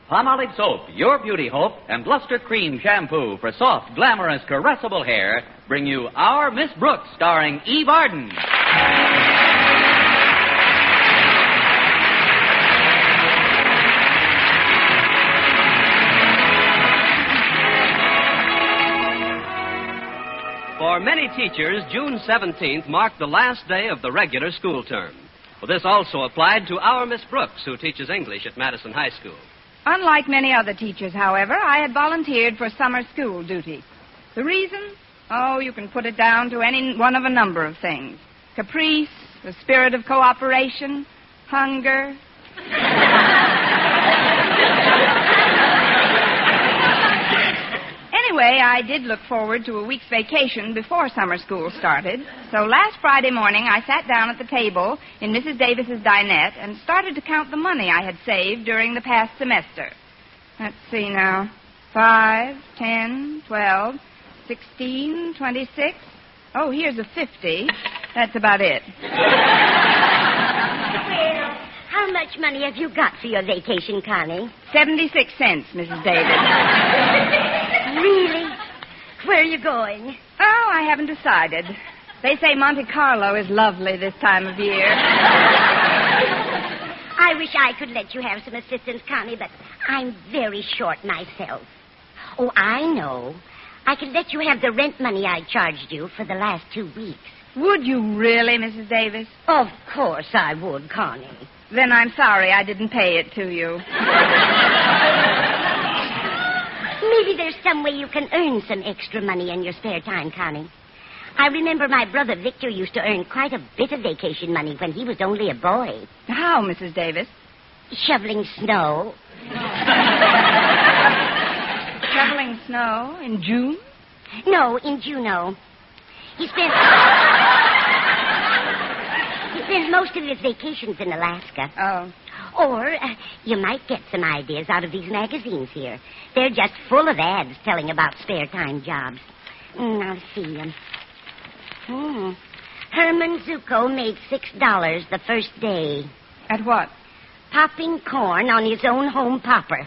Palmolive Soap, Your Beauty Hope, and Luster Cream Shampoo for soft, glamorous, caressable hair bring you Our Miss Brooks, starring Eve Arden. For many teachers, June 17th marked the last day of the regular school term. Well, this also applied to our Miss Brooks, who teaches English at Madison High School. Unlike many other teachers, however, I had volunteered for summer school duty. The reason? Oh, you can put it down to any one of a number of things. Caprice, the spirit of cooperation, hunger. Anyway, I did look forward to a week's vacation before summer school started. So last Friday morning, I sat down at the table in Mrs. Davis's dinette and started to count the money I had saved during the past semester. Let's see now. 5, 10, 12, 16, 26. Oh, here's a 50. That's about it. Well, how much money have you got for your vacation, Connie? 76 cents, Mrs. Davis. Really? Where are you going? Oh, I haven't decided. They say Monte Carlo is lovely this time of year. I wish I could let you have some assistance, Connie, but I'm very short myself. Oh, I know. I could let you have the rent money I charged you for the last 2 weeks. Would you really, Mrs. Davis? Of course I would, Connie. Then I'm sorry I didn't pay it to you. Maybe there's some way you can earn some extra money in your spare time, Connie. I remember my brother Victor used to earn quite a bit of vacation money when he was only a boy. How, Mrs. Davis? Shoveling snow. Shoveling snow in June? No, in Juneau. He spent most of his vacations in Alaska. Oh. Or you might get some ideas out of these magazines here. They're just full of ads telling about spare time jobs. I'll see. Herman Zuko made $6 the first day. At what? Popping corn on his own home popper.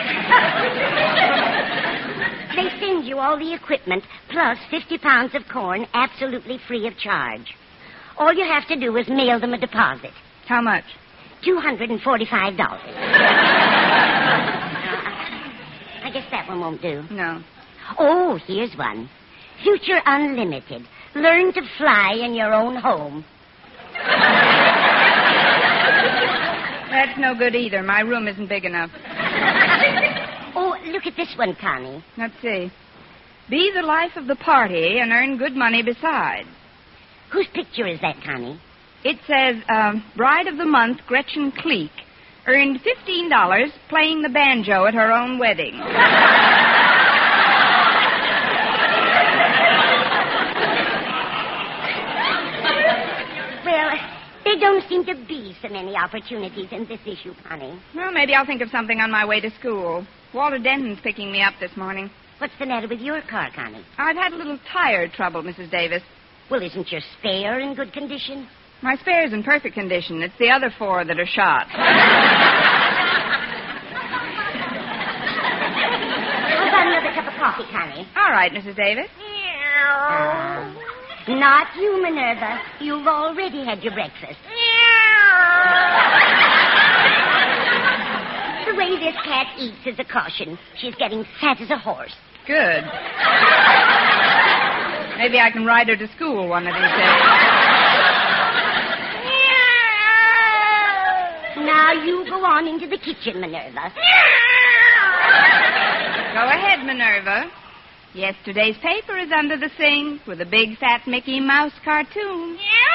They send you all the equipment plus 50 pounds of corn absolutely free of charge. All you have to do is mail them a deposit. How much? $245. I guess that one won't do. No. Oh, here's one. Future Unlimited. Learn to fly in your own home. That's no good either. My room isn't big enough. Oh, look at this one, Connie. Let's see. Be the life of the party and earn good money besides. Whose picture is that, Connie? It says, Bride of the Month, Gretchen Cleek, earned $15 playing the banjo at her own wedding. Well, there don't seem to be so many opportunities in this issue, Connie. Well, maybe I'll think of something on my way to school. Walter Denton's picking me up this morning. What's the matter with your car, Connie? I've had a little tire trouble, Mrs. Davis. Well, isn't your spare in good condition? My spare's in perfect condition. It's the other 4 that are shot. How about another cup of coffee, Connie? All right, Mrs. Davis. Not you, Minerva. You've already had your breakfast. The way this cat eats is a caution. She's getting fat as a horse. Good. Maybe I can ride her to school one of these days. Now you go on into the kitchen, Minerva. Go ahead, Minerva. Yesterday's paper is under the sink with a big fat Mickey Mouse cartoon.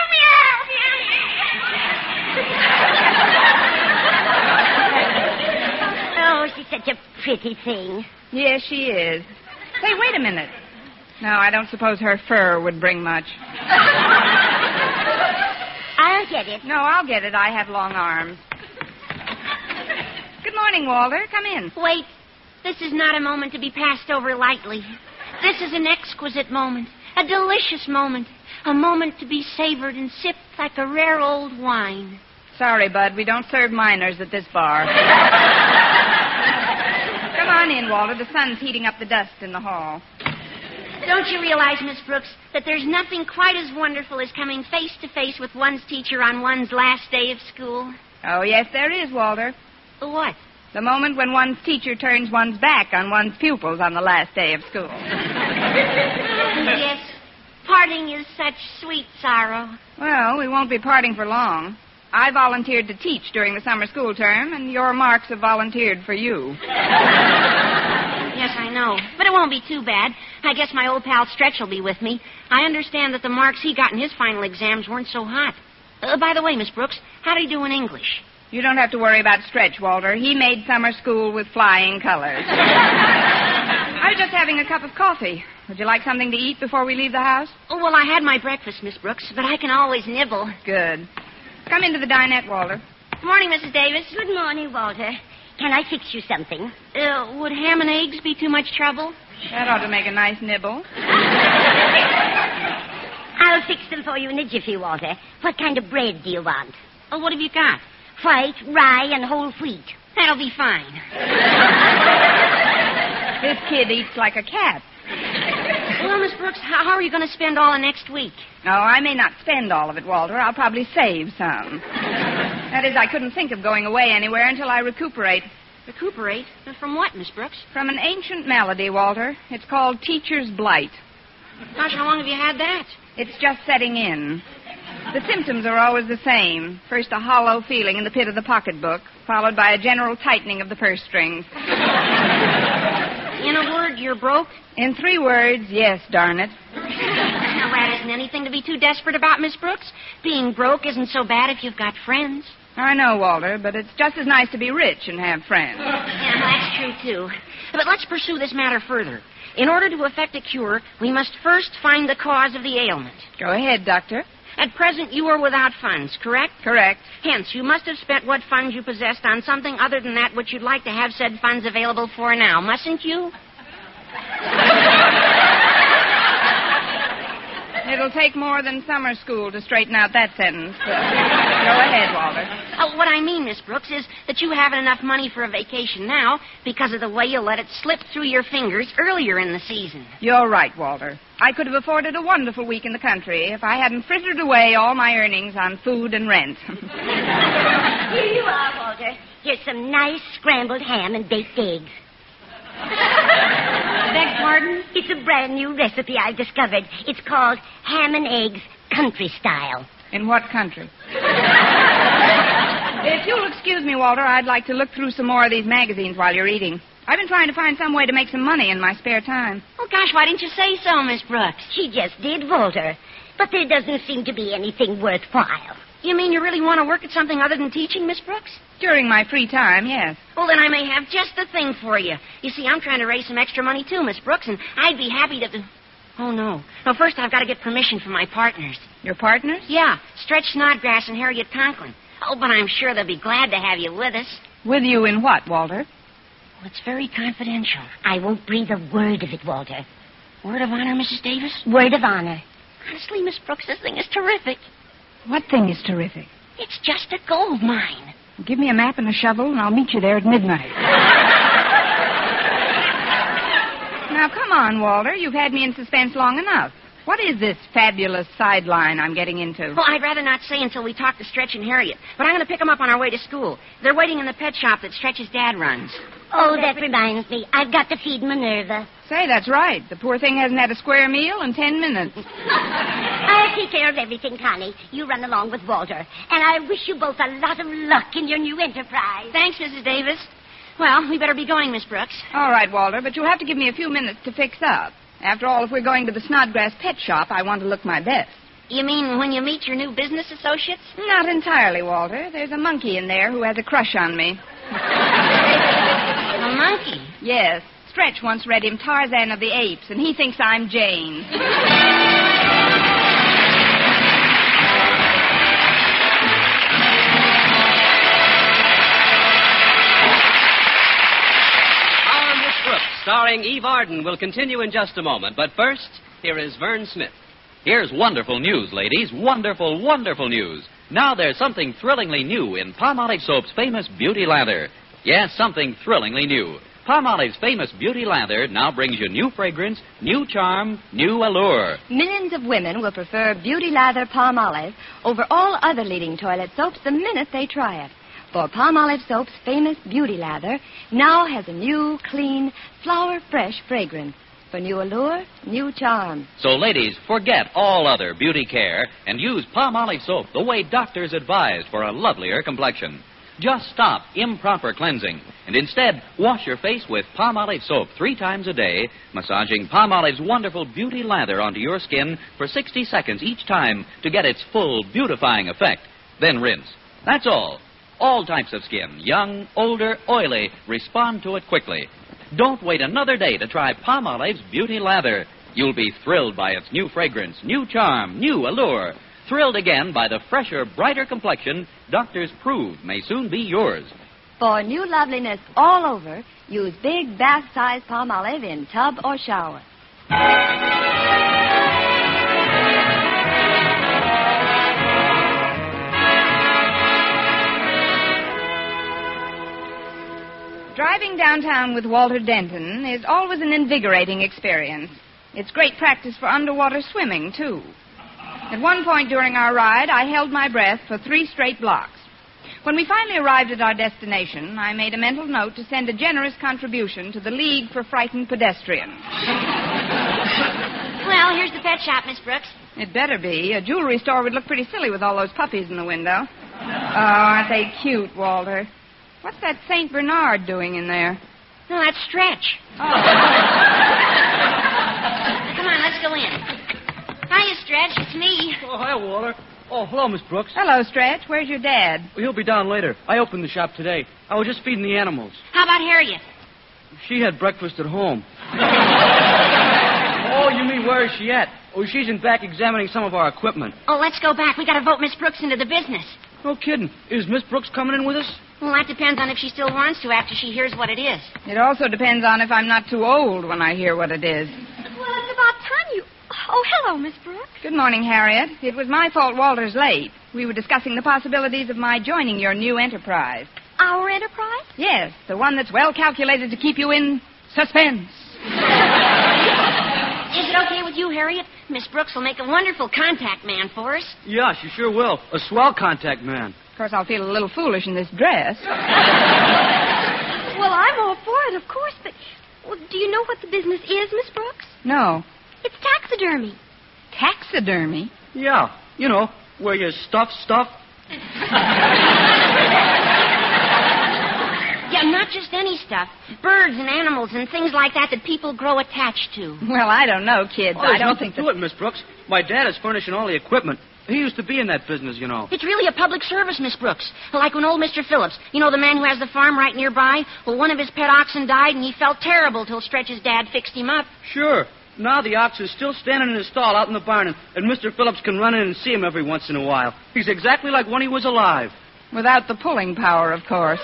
Oh, she's such a pretty thing. Yes, she is. Say, wait a minute. No, I don't suppose her fur would bring much. I'll get it. No, I'll get it. I have long arms. Good morning, Walter. Come in. Wait. This is not a moment to be passed over lightly. This is an exquisite moment, a delicious moment, a moment to be savored and sipped like a rare old wine. Sorry, Bud. We don't serve minors at this bar. Walter. The sun's heating up the dust in the hall. Don't you realize, Miss Brooks, that there's nothing quite as wonderful as coming face to face with one's teacher on one's last day of school? Oh, yes, there is, Walter. What? The moment when one's teacher turns one's back on one's pupils on the last day of school. Yes. Parting is such sweet sorrow. Well, we won't be parting for long. I volunteered to teach during the summer school term, and your Marks have volunteered for you. Yes, I know. But it won't be too bad. I guess my old pal Stretch will be with me. I understand that the marks he got in his final exams weren't so hot. By the way, Miss Brooks, how did he do in English? You don't have to worry about Stretch, Walter. He made summer school with flying colors. I was just having a cup of coffee. Would you like something to eat before we leave the house? Oh, well, I had my breakfast, Miss Brooks, but I can always nibble. Good. Come into the dinette, Walter. Morning, Mrs. Davis. Good morning, Walter. Can I fix you something? Would ham and eggs be too much trouble? That ought to make a nice nibble. I'll fix them for you in a jiffy, Walter. What kind of bread do you want? Oh, what have you got? White, rye, and whole wheat. That'll be fine. This kid eats like a cat. Well, Miss Brooks, how are you going to spend all of next week? Oh, I may not spend all of it, Walter. I'll probably save some. That is, I couldn't think of going away anywhere until I recuperate. Recuperate? From what, Miss Brooks? From an ancient malady, Walter. It's called teacher's blight. Gosh, how long have you had that? It's just setting in. The symptoms are always the same. First, a hollow feeling in the pit of the pocketbook, followed by a general tightening of the purse strings. In a word, you're broke? In 3 words, yes, darn it. Now, that isn't anything to be too desperate about, Miss Brooks. Being broke isn't so bad if you've got friends. I know, Walter, but it's just as nice to be rich and have friends. Yeah, that's true, too. But let's pursue this matter further. In order to effect a cure, we must first find the cause of the ailment. Go ahead, Doctor. At present, you are without funds, correct? Correct. Hence, you must have spent what funds you possessed on something other than that which you'd like to have said funds available for now, mustn't you? It'll take more than summer school to straighten out that sentence. But go ahead, Walter. What I mean, Miss Brooks, is that you haven't enough money for a vacation now because of the way you let it slip through your fingers earlier in the season. You're right, Walter. I could have afforded a wonderful week in the country if I hadn't frittered away all my earnings on food and rent. Here you are, Walter. Here's some nice scrambled ham and baked eggs. Beg pardon? It's a brand new recipe I've discovered. It's called ham and eggs country style. In what country? If you'll excuse me, Walter, I'd like to look through some more of these magazines while you're eating. I've been trying to find some way to make some money in my spare time. Oh, gosh, why didn't you say so, Miss Brooks? She just did, Walter. But there doesn't seem to be anything worthwhile. You mean you really want to work at something other than teaching, Miss Brooks? During my free time, yes. Well, then I may have just the thing for you. You see, I'm trying to raise some extra money, too, Miss Brooks, and I'd be happy to... Oh, no. No, first I've got to get permission from my partners. Your partners? Yeah, Stretch Snodgrass and Harriet Conklin. Oh, but I'm sure they'll be glad to have you with us. With you in what, Walter? Well, it's very confidential. I won't breathe a word of it, Walter. Word of honor, Mrs. Davis? Word of honor. Honestly, Miss Brooks, this thing is terrific. What thing is terrific? It's just a gold mine. Give me a map and a shovel, and I'll meet you there at midnight. Now, come on, Walter. You've had me in suspense long enough. What is this fabulous sideline I'm getting into? Well, I'd rather not say until we talk to Stretch and Harriet. But I'm going to pick them up on our way to school. They're waiting in the pet shop that Stretch's dad runs. Oh, that reminds me. I've got to feed Minerva. Say, that's right. The poor thing hasn't had a square meal in 10 minutes. I'll take care of everything, Connie. You run along with Walter. And I wish you both a lot of luck in your new enterprise. Thanks, Mrs. Davis. Well, we better be going, Miss Brooks. All right, Walter, but you'll have to give me a few minutes to fix up. After all, if we're going to the Snodgrass pet shop, I want to look my best. You mean when you meet your new business associates? Not entirely, Walter. There's a monkey in there who has a crush on me. A monkey? Yes. Stretch once read him Tarzan of the Apes, and he thinks I'm Jane. Starring Eve Arden will continue in just a moment. But first, here is Vern Smith. Here's wonderful news, ladies. Wonderful, wonderful news. Now there's something thrillingly new in Palmolive Soap's famous Beauty Lather. Yes, something thrillingly new. Palmolive's famous beauty lather now brings you new fragrance, new charm, new allure. Millions of women will prefer Beauty Lather Palmolive over all other leading toilet soaps the minute they try it. For Palmolive Soap's famous Beauty Lather now has a new, clean, flower-fresh fragrance. For new allure, new charm. So, ladies, forget all other beauty care and use Palmolive soap the way doctors advise for a lovelier complexion. Just stop improper cleansing and instead wash your face with Palmolive soap 3 times a day, massaging Palmolive's wonderful beauty lather onto your skin for 60 seconds each time to get its full beautifying effect. Then rinse. That's all. All types of skin, young, older, oily, respond to it quickly. Don't wait another day to try Palmolive's beauty lather. You'll be thrilled by its new fragrance, new charm, new allure. Thrilled again by the fresher, brighter complexion doctors prove may soon be yours. For new loveliness all over, use big bath-size Palmolive in tub or shower. Driving downtown with Walter Denton is always an invigorating experience. It's great practice for underwater swimming, too. At one point during our ride, I held my breath for 3 straight blocks. When we finally arrived at our destination, I made a mental note to send a generous contribution to the League for Frightened Pedestrians. Well, here's the pet shop, Miss Brooks. It better be. A jewelry store would look pretty silly with all those puppies in the window. Oh, aren't they cute, Walter? What's that St. Bernard doing in there? No, that's Stretch. Oh. Come on, let's go in. Hiya, Stretch. It's me. Oh, hi, Walter. Oh, hello, Miss Brooks. Hello, Stretch. Where's your dad? Well, he'll be down later. I opened the shop today. I was just feeding the animals. How about Harriet? She had breakfast at home. Oh, you mean where is she at? Oh, she's in back examining some of our equipment. Oh, let's go back. We got to vote Miss Brooks into the business. No kidding. Is Miss Brooks coming in with us? Well, that depends on if she still wants to after she hears what it is. It also depends on if I'm not too old when I hear what it is. Well, it's about time you... Oh, hello, Miss Brooks. Good morning, Harriet. It was my fault Walter's late. We were discussing the possibilities of my joining your new enterprise. Our enterprise? Yes, the one that's well calculated to keep you in suspense. Is it okay with you, Harriet? Miss Brooks will make a wonderful contact man for us. Yeah, she sure will. A swell contact man. Of course, I'll feel a little foolish in this dress. Well, I'm all for it, of course, but do you know what the business is, Miss Brooks? No. It's taxidermy. Taxidermy? Yeah, you know, where you stuff stuff. Yeah, not just any stuff. Birds and animals and things like that people grow attached to. Well, I don't know, kids. Oh, there's I don't nothing think to it, Miss Brooks. My dad is furnishing all the equipment. He used to be in that business, you know. It's really a public service, Miss Brooks. Like when old Mr. Phillips, you know, the man who has the farm right nearby? Well, one of his pet oxen died, and he felt terrible till Stretch's dad fixed him up. Sure. Now the ox is still standing in his stall out in the barn, and Mr. Phillips can run in and see him every once in a while. He's exactly like when he was alive. Without the pulling power, of course.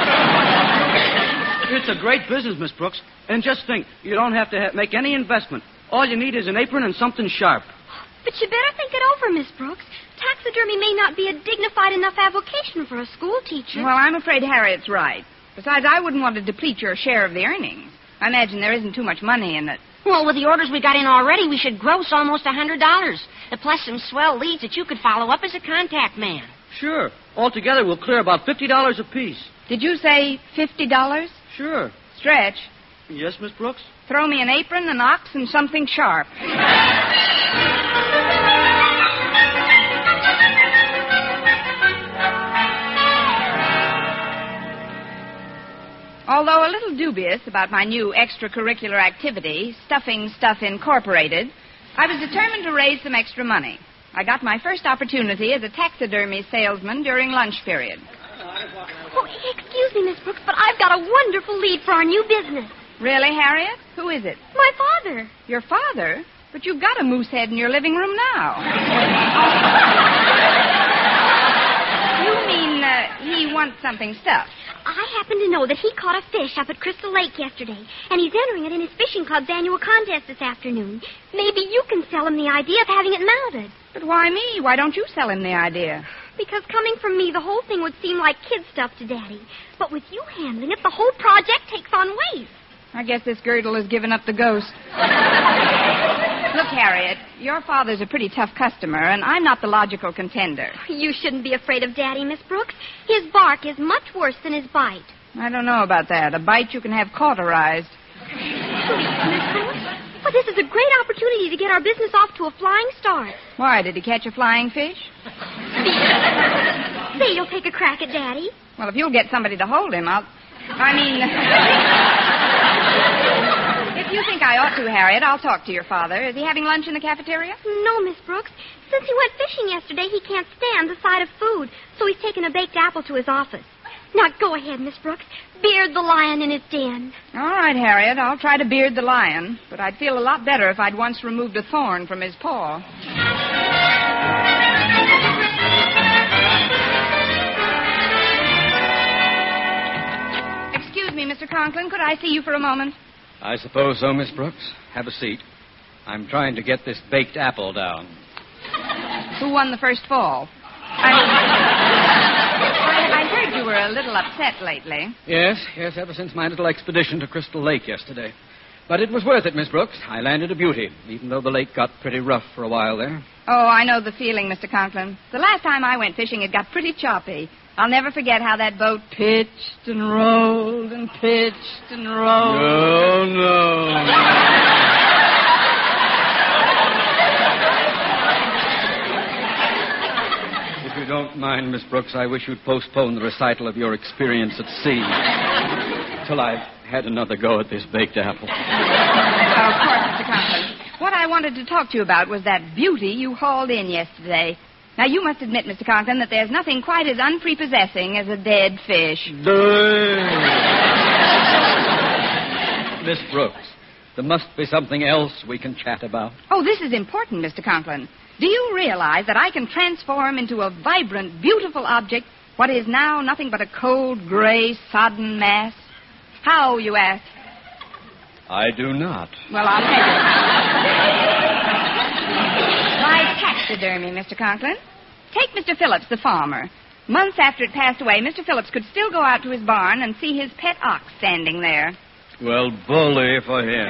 It's a great business, Miss Brooks. And just think, you don't have to make any investment. All you need is an apron and something sharp. But you better think it over, Miss Brooks. Taxidermy may not be a dignified enough avocation for a school teacher. Well, I'm afraid Harriet's right. Besides, I wouldn't want to deplete your share of the earnings. I imagine there isn't too much money in it. Well, with the orders we got in already, we should gross almost $100. Plus some swell leads that you could follow up as a contact man. Sure. Altogether, we'll clear about $50 apiece. Did you say $50? Sure. Stretch, Yes, Miss Brooks? throw me an apron, an ox, and something sharp. Although a little dubious about my new extracurricular activity, Stuffing Stuff Incorporated, I was determined to raise some extra money. I got my first opportunity as a taxidermy salesman during lunch period. Oh, excuse me, Miss Brooks, but I've got a wonderful lead for our new business. Really, Harriet? Who is it? My father. Your father? But you've got a moose head in your living room now. You mean he wants something stuffed? I happen to know that he caught a fish up at Crystal Lake yesterday, and he's entering it in his fishing club's annual contest this afternoon. Maybe you can sell him the idea of having it mounted. But why me? Why don't you sell him the idea? Because coming from me, the whole thing would seem like kid stuff to Daddy. But with you handling it, the whole project takes on weight. I guess this girdle has given up the ghost. Look, Harriet, your father's a pretty tough customer, and I'm not the logical contender. You shouldn't be afraid of Daddy, Miss Brooks. His bark is much worse than his bite. I don't know about that. A bite you can have cauterized. Miss Brooks? Well, this is a great opportunity to get our business off to a flying start. Why, did he catch a flying fish? Say, you'll take a crack at Daddy? Well, if you'll get somebody to hold him, If you think I ought to, Harriet, I'll talk to your father. Is he having lunch in the cafeteria? No, Miss Brooks. Since he went fishing yesterday, he can't stand the sight of food, so he's taken a baked apple to his office. Now, go ahead, Miss Brooks. Beard the lion in his den. All right, Harriet, I'll try to beard the lion, but I'd feel a lot better if I'd once removed a thorn from his paw. Excuse me, Mr. Conklin, could I see you for a moment? I suppose so, Miss Brooks. Have a seat. I'm trying to get this baked apple down. Who won the first fall? I heard you were a little upset lately. Yes, ever since my little expedition to Crystal Lake yesterday. But it was worth it, Miss Brooks. I landed a beauty, even though the lake got pretty rough for a while there. Oh, I know the feeling, Mr. Conklin. The last time I went fishing, it got pretty choppy. I'll never forget how that boat pitched and rolled and pitched and rolled. No. If you don't mind, Miss Brooks, I wish you'd postpone the recital of your experience at sea till I've had another go at this baked apple. Oh, of course, Mr. Conklin. What I wanted to talk to you about was that beauty you hauled in yesterday. Now, you must admit, Mr. Conklin, that there's nothing quite as unprepossessing as a dead fish. Miss Brooks, there must be something else we can chat about. Oh, this is important, Mr. Conklin. Do you realize that I can transform into a vibrant, beautiful object what is now nothing but a cold, gray, sodden mass? How, you ask? I do not. Well, I'll tell you. By taxidermy, Mr. Conklin. Take Mr. Phillips, the farmer. Months after it passed away, Mr. Phillips could still go out to his barn and see his pet ox standing there. Well, bully for him.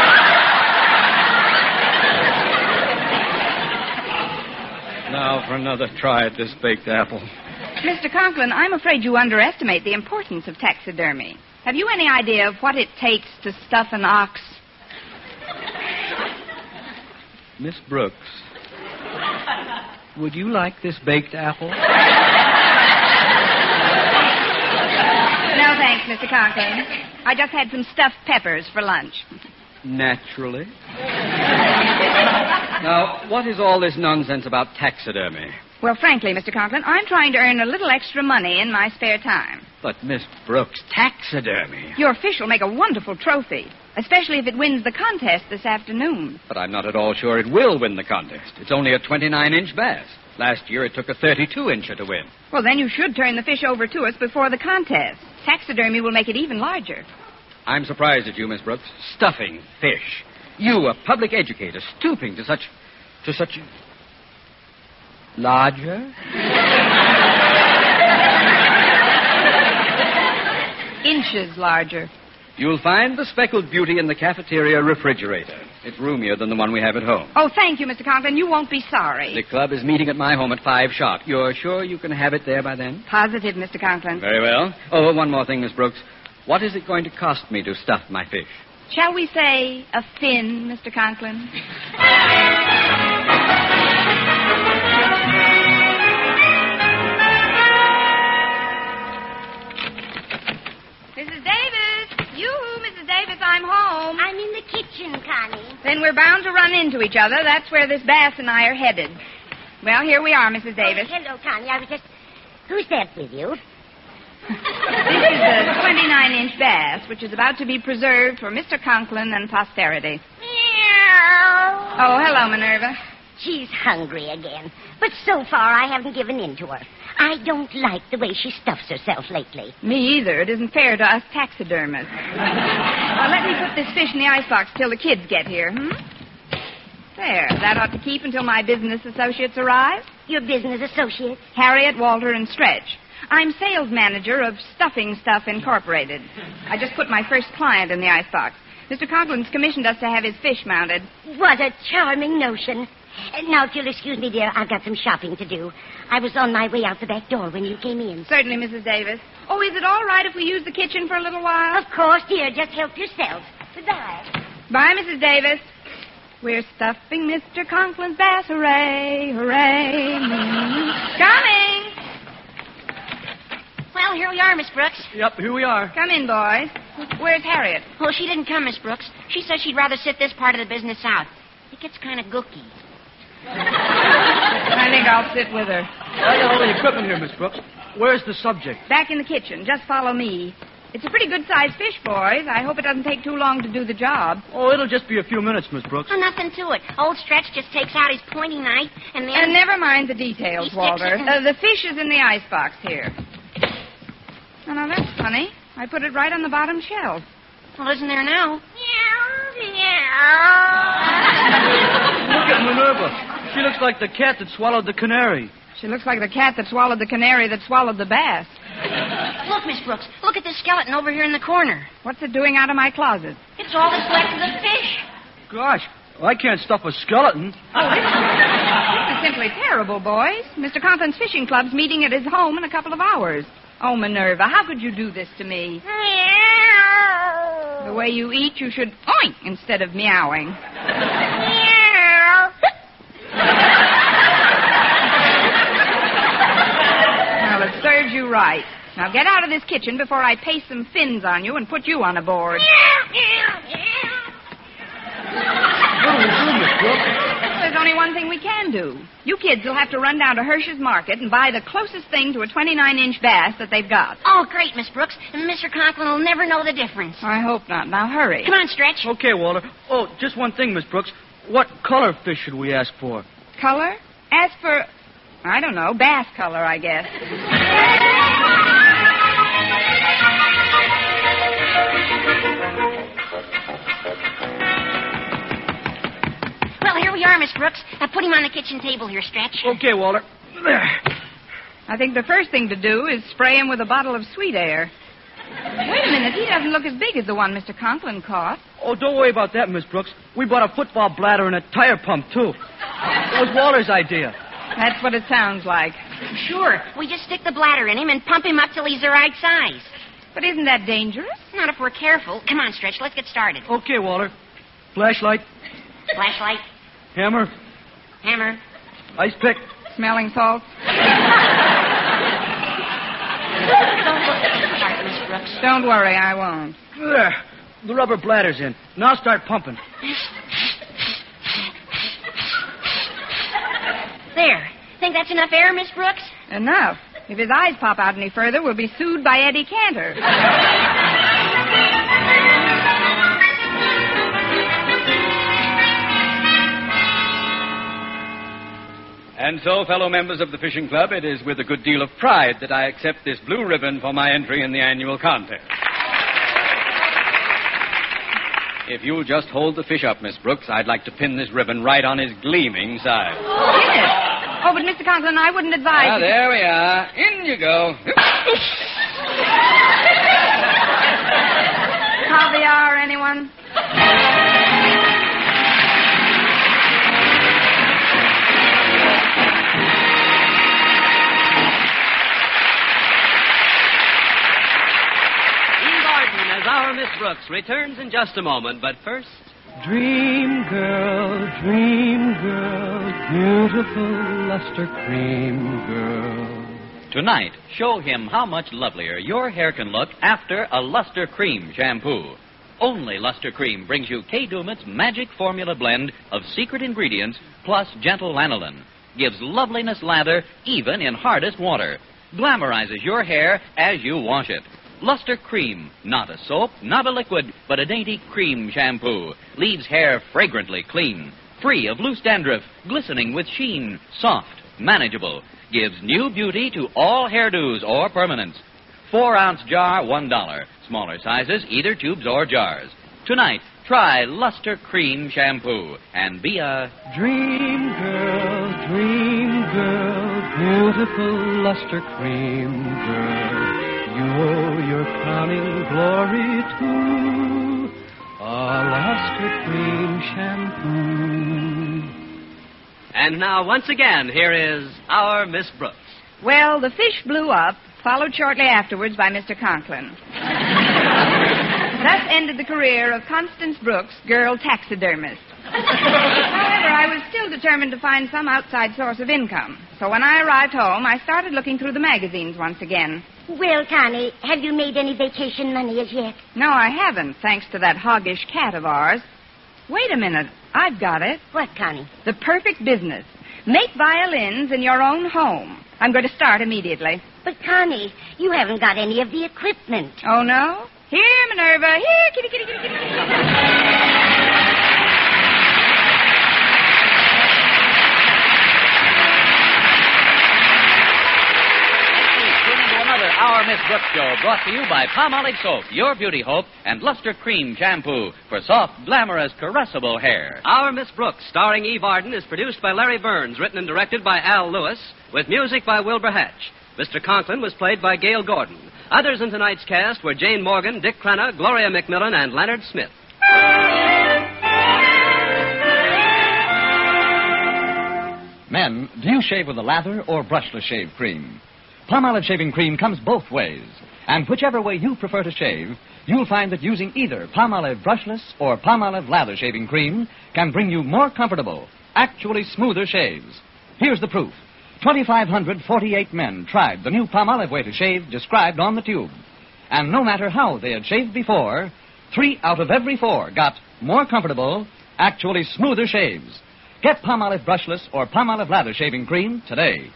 Now for another try at this baked apple. Mr. Conklin, I'm afraid you underestimate the importance of taxidermy. Have you any idea of what it takes to stuff an ox? Miss Brooks, would you like this baked apple? No, thanks, Mr. Conklin. I just had some stuffed peppers for lunch. Naturally. Now, what is all this nonsense about taxidermy? Well, frankly, Mr. Conklin, I'm trying to earn a little extra money in my spare time. But, Miss Brooks, taxidermy. Your fish will make a wonderful trophy, especially if it wins the contest this afternoon. But I'm not at all sure it will win the contest. It's only a 29-inch bass. Last year it took a 32-incher to win. Well, then you should turn the fish over to us before the contest. Taxidermy will make it even larger. I'm surprised at you, Miss Brooks. Stuffing fish. You, a public educator, stooping to such... Larger? Inches larger. You'll find the speckled beauty in the cafeteria refrigerator. It's roomier than the one we have at home. Oh, thank you, Mr. Conklin. You won't be sorry. The club is meeting at my home at 5 sharp. You're sure you can have it there by then? Positive, Mr. Conklin. Very well. Oh, one more thing, Miss Brooks. What is it going to cost me to stuff my fish? Shall we say a fin, Mr. Conklin? Mrs. Davis! Yoo-hoo, Mrs. Davis, I'm home. I'm in the kitchen, Connie. Then we're bound to run into each other. That's where this bass and I are headed. Well, here we are, Mrs. Davis. Oh, hello, Connie. I was just... Who's that with you? This is a 29-inch bass, which is about to be preserved for Mr. Conklin and posterity. Meow. Oh, hello, Minerva. She's hungry again. But so far, I haven't given in to her. I don't like the way she stuffs herself lately. Me either. It isn't fair to us taxidermists. Let me put this fish in the icebox till the kids get here, There. That ought to keep until my business associates arrive. Your business associates? Harriet, Walter, and Stretch. I'm sales manager of Stuffing Stuff Incorporated. I just put my first client in the icebox. Mr. Conklin's commissioned us to have his fish mounted. What a charming notion. Now, if you'll excuse me, dear, I've got some shopping to do. I was on my way out the back door when you came in. Certainly, Mrs. Davis. Oh, is it all right if we use the kitchen for a little while? Of course, dear. Just help yourself. Goodbye. Bye, Mrs. Davis. We're stuffing Mr. Conklin's bass. Hooray, hooray. Coming. Well, here we are, Miss Brooks. Yep, here we are. Come in, boys. Where's Harriet? Well, she didn't come, Miss Brooks. She says she'd rather sit this part of the business out. It gets kind of gooky. I think I'll sit with her. I got all the equipment here, Miss Brooks. Where's the subject? Back in the kitchen. Just follow me. It's a pretty good-sized fish, boys. I hope it doesn't take too long to do the job. Oh, it'll just be a few minutes, Miss Brooks. Oh, nothing to it. Old Stretch just takes out his pointy knife and then... And never mind the details, He sticks Walter. it in- The fish is in the icebox here. Oh, now, that's funny. I put it right on the bottom shelf. Well, isn't there now? Look at Minerva. She looks like the cat that swallowed the canary. She looks like the cat that swallowed the canary that swallowed the bass. Look, Miss Brooks. Look at this skeleton over here in the corner. What's it doing out of my closet? It's all that's left of the fish. Gosh, I can't stuff a skeleton. This is simply terrible, boys. Mr. Conklin's Fishing Club's meeting at his home in a couple of hours. Oh, Minerva, how could you do this to me? The way you eat, you should oink instead of meowing. Well, it serves you right. Now get out of this kitchen before I paste some fins on you and put you on a board. What do we do, Miss Brooks? There's only one thing we can do. You kids will have to run down to Hirsch's Market and buy the closest thing to a 29-inch bass that they've got. Oh, great, Miss Brooks. And Mr. Conklin will never know the difference. I hope not. Now hurry. Come on, Stretch. Okay, Walter. Oh, just one thing, Miss Brooks. What color fish should we ask for? Color? Ask for, I don't know, bass color, I guess. Well, here we are, Miss Brooks. Put him on the kitchen table here, Stretch. Okay, Walter. There. I think the first thing to do is spray him with a bottle of sweet air. Wait a minute. He doesn't look as big as the one Mr. Conklin caught. Oh, don't worry about that, Miss Brooks. We bought a football bladder and a tire pump, too. It was Walter's idea. That's what it sounds like. Sure. We just stick the bladder in him and pump him up till he's the right size. But isn't that dangerous? Not if we're careful. Come on, Stretch. Let's get started. Okay, Walter. Flashlight, Flashlight, hammer, hammer. ice pick. Smelling salts? Start, Miss Brooks. Don't worry, I won't. There. The rubber bladder's in. Now start pumping. There. Think that's enough air, Miss Brooks? Enough. If his eyes pop out any further, we'll be sued by Eddie Cantor. And so, fellow members of the Fishing Club, it is with a good deal of pride that I accept this blue ribbon for my entry in the annual contest. If you'll just hold the fish up, Miss Brooks, I'd like to pin this ribbon right on his gleaming side. Pin it? Oh, but Mr. Conklin, I wouldn't advise... Ah, there we are. In you go. Caviar, anyone? As our Miss Brooks returns in just a moment, but first... Dream girl, beautiful luster cream girl. Tonight, show him how much lovelier your hair can look after a Luster Cream shampoo. Only Luster Cream brings you Kay Daumit's magic formula blend of secret ingredients plus gentle lanolin. Gives loveliness lather even in hardest water. Glamorizes your hair as you wash it. Luster Cream, not a soap, not a liquid, but a dainty cream shampoo. Leaves hair fragrantly clean, free of loose dandruff, glistening with sheen, soft, manageable. Gives new beauty to all hairdos or permanents. 4-ounce jar, $1. Smaller sizes, either tubes or jars. Tonight, try Luster Cream shampoo and be a... Dream girl, beautiful luster cream girl. You owe your crowning glory to a And now, once again, here is our Miss Brooks. Well, the fish blew up, followed shortly afterwards by Mr. Conklin. Thus ended the career of Constance Brooks, girl taxidermist. However, I was still determined to find some outside source of income. So when I arrived home, I started looking through the magazines once again. Well, Connie, have you made any vacation money as yet? No, I haven't, thanks to that hoggish cat of ours. Wait a minute. I've got it. What, Connie? The perfect business. Make violins in your own home. I'm going to start immediately. But, Connie, you haven't got any of the equipment. Oh, no? Here, Minerva. Here, kitty, kitty, kitty, kitty, kitty. Our Miss Brooks Show, brought to you by Palmolive Soap, your beauty hope, and Luster Cream Shampoo for soft, glamorous, caressable hair. Our Miss Brooks, starring Eve Arden, is produced by Larry Burns, written and directed by Al Lewis, with music by Wilbur Hatch. Mr. Conklin was played by Gail Gordon. Others in tonight's cast were Jane Morgan, Dick Crenna, Gloria McMillan, and Leonard Smith. Men, do you shave with a lather or brushless shave cream? Palmolive shaving cream comes both ways. And whichever way you prefer to shave, you'll find that using either Palmolive brushless or Palmolive lather shaving cream can bring you more comfortable, actually smoother shaves. Here's the proof. 2,548 men tried the new Palmolive way to shave described on the tube. And no matter how they had shaved before, 3 out of every 4 got more comfortable, actually smoother shaves. Get Palmolive brushless or Palmolive lather shaving cream today.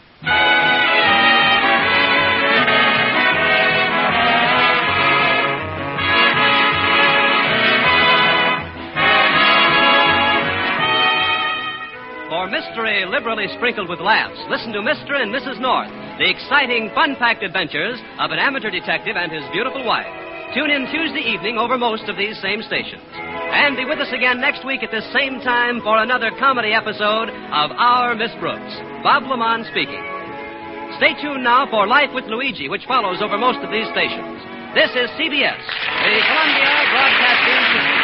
For mystery liberally sprinkled with laughs, listen to Mr. and Mrs. North, the exciting, fun-packed adventures of an amateur detective and his beautiful wife. Tune in Tuesday evening over most of these same stations. And be with us again next week at this same time for another comedy episode of Our Miss Brooks. Bob Lamont speaking. Stay tuned now for Life with Luigi, which follows over most of these stations. This is CBS, the Columbia Broadcasting System.